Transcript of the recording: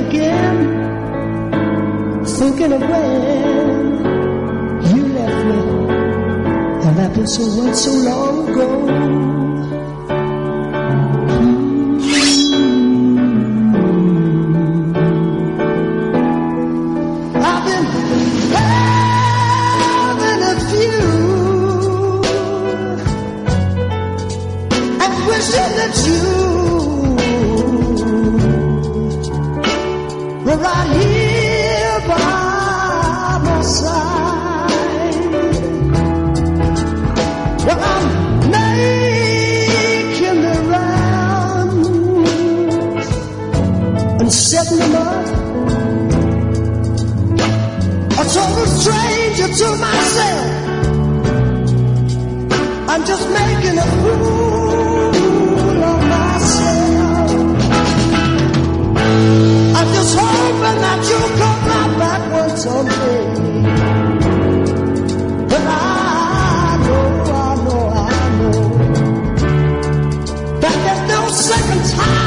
again, thinking of when you left me, and that happened so long ago. I've been having a few and wishing that you were right here by my side. Well, I'm making the rounds and setting them up. A total stranger to myself. I'm just making a fool of myself. I'm just hoping that you'll come right back one someday. But I know that there's no second time.